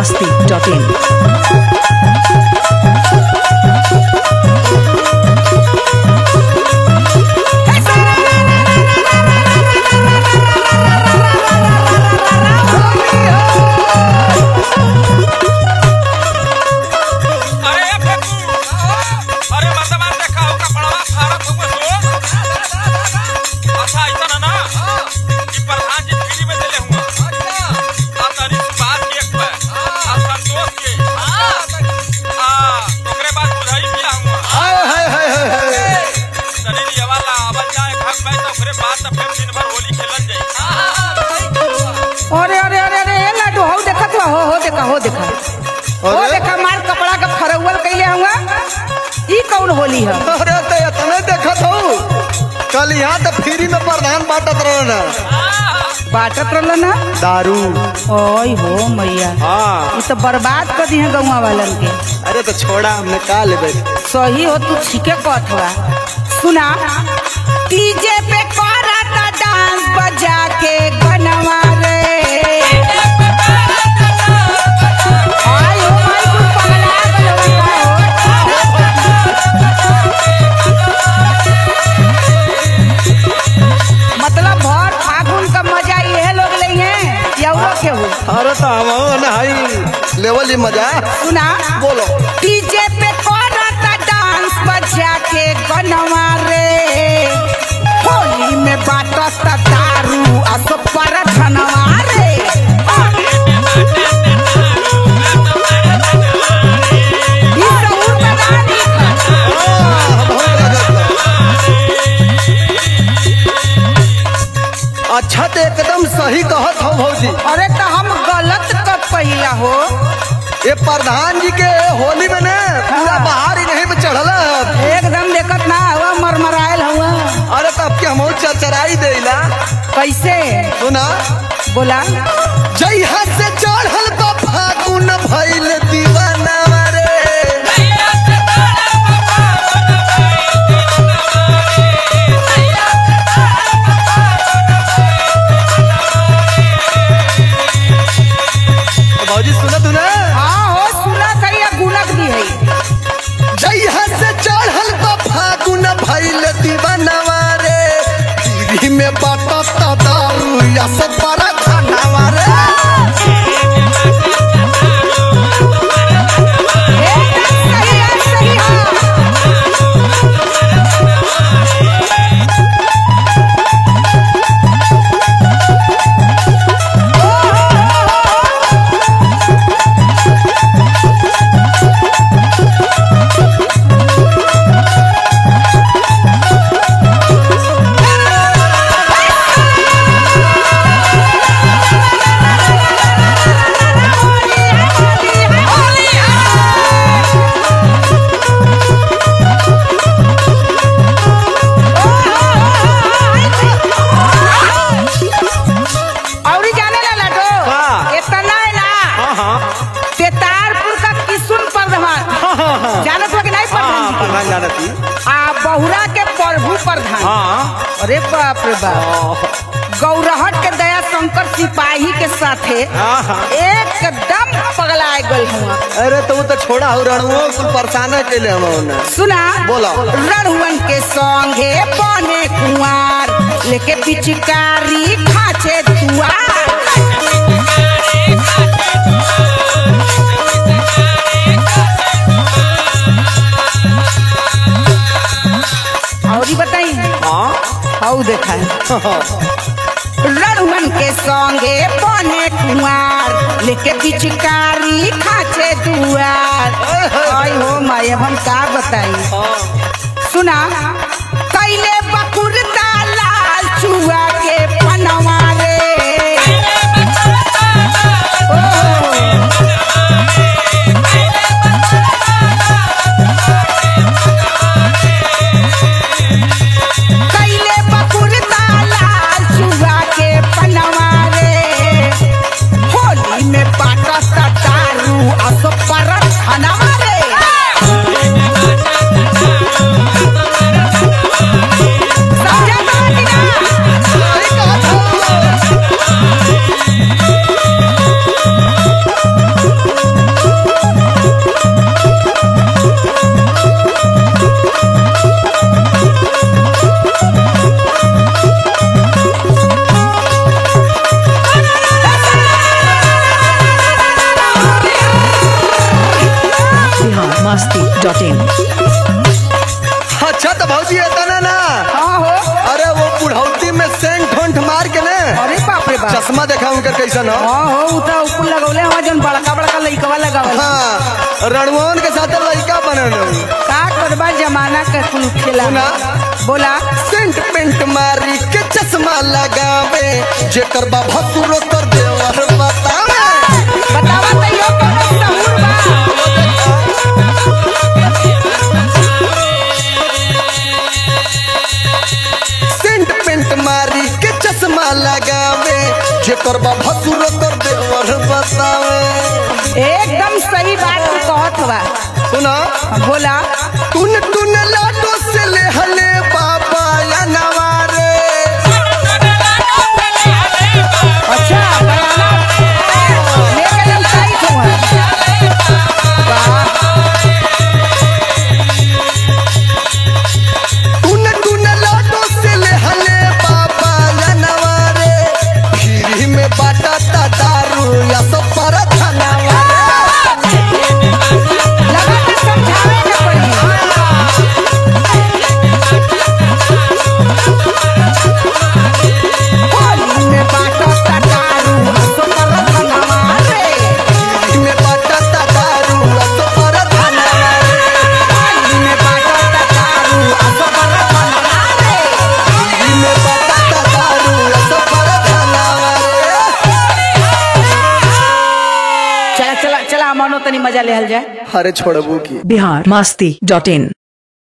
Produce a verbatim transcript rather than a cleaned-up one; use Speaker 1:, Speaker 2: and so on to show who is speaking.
Speaker 1: masti dot in.
Speaker 2: अरे अरे अरे अरे लाडू हो देखा तो हो हो देखा हो देखा हो देखा मार कपड़ा का फरौवल कइले हुआ ई कौन होली है?
Speaker 3: अरे तो इतने देखत हो कल यहाँ तो फ्री में प्रधान बांटत रहो ना
Speaker 2: बाटत रहल ना
Speaker 3: दारू।
Speaker 2: ओय हो मैया
Speaker 3: हाँ
Speaker 2: ई तो बर्बाद कर दी है गौवा वालन के।
Speaker 3: अरे तो छोड़ा हमने का लेबे।
Speaker 2: सही हो तू ठीके कहत हुआ। सुना डीजे पे करता डांस बजा के गनवा रे आय हो भाई तू पगला गलवा मतलब भर फागुन का मजा ये लोग ले हैं या वो के हो?
Speaker 3: अरे तो हम नहीं लेवल ही मजा।
Speaker 2: सुना
Speaker 3: बोलो
Speaker 2: डीजे पे करता डांस बजा के गनवा रे होली में बाटता दारू अस पर धनवा रे ई सहूर बना दी।
Speaker 3: अच्छा तो एकदम सही कहत हो भौजी।
Speaker 2: अरे तो हम गलत कब पहिला हो?
Speaker 3: ये प्रधान जी के होली में ने पूरा बाहर ही नहीं में चढ़ल है।
Speaker 2: एकदम देखत ना हुआ मरमरायल हुआ।
Speaker 3: अरे तब के हम चरचराई देला
Speaker 2: कैसे
Speaker 3: सुना
Speaker 2: बोला?
Speaker 3: जइहा से चढ़ल बा फागुन भइल दीवाना रे भौजी सुना तू ना।
Speaker 2: हाँ हो सुना सही है गुनक भी है।
Speaker 3: जइहा से चढ़ल बा फागुन भइल दीवाना रे पीढ़ी में बाटत दारू या सब बड़ा खाना रे।
Speaker 2: एकदम सही है सही है। और जाने ला लाडो
Speaker 3: का?
Speaker 2: इतना है ना
Speaker 3: हाँ हाँ
Speaker 2: तेतारपुर का किसुन प्रधान जानत हो कि नहीं प्रधान जी
Speaker 3: प्रधान जानती।
Speaker 2: के? आ बहुरा के प्रभु प्रधान।
Speaker 3: हाँ
Speaker 2: अरे बाप रे बाप गौरहट के दया शंकर सिपाही के साथे
Speaker 3: हाँ हाँ।
Speaker 2: एकदम पगला गल हुआ।
Speaker 3: अरे तो वो तो छोड़ा हो रणुओं कुल परेशान के लिए हम
Speaker 2: सुना
Speaker 3: बोला।
Speaker 2: रणुअन के संगे बने कुंवार लेके पिचकारी खाचे दुआर और ही बताई
Speaker 3: हाँ
Speaker 2: हाउ देखा रणुअन के संगे बने कुंवार लेके पिचकारी खाचे दुआर आई हो माय हम का बताई। सुना कैले बकुरता लाल चुआ के पनवा रे कैले बकुरता लाल चुआ के पनवा रे होली में बाटता दारू अस पर धनवा रे
Speaker 3: चश्मा देखा उनकर कैसन हो।
Speaker 2: हाँ हो उ तो ऊपर लगौले हवा जन बड़का बड़का लइकवा लगावल।
Speaker 3: हाँ रणवन के साथ लड़का बनल
Speaker 2: का करबा जमाना के कुल खेला।
Speaker 3: सुना
Speaker 2: बोला
Speaker 3: सेंट पेंट मारी के चश्मा लगावे जेकर बा भसुरो कर देवर बतावे।
Speaker 2: बतावा त यो कौन सहूर बा।
Speaker 3: सेंट पेंट मारी के चश्मा लगावे जेकर बा भसुरो कर देवर बतावे।
Speaker 2: एकदम सही बात तू कहत बा।
Speaker 3: सुना
Speaker 2: बोला
Speaker 3: टुन टुन लाडो से ले हले बाबा या नवारे।
Speaker 2: अच्छा बयाना लेके जब टाइट हुआ। वाह
Speaker 3: टुन टुन लाडो से ले हले बाबा या नवारे। खीरी में बाटा ता दारू या सब पर धनवारे।
Speaker 2: लगा के समझावे के पड़ी। होली में बाटा तकारू तो कर धनवारे।
Speaker 3: खीरी में बाटा ता दारू या सब पर धनवारे।
Speaker 2: होली में बाटा तकारू तो कर धनवारे।
Speaker 3: खीरी में बाटा ता दारू या सब पर धनवारे।
Speaker 2: चला चला चला मानो तनी मजा लेहल जाए।
Speaker 3: अरे छोड़बू की
Speaker 1: बिहार मस्ती डॉट इन।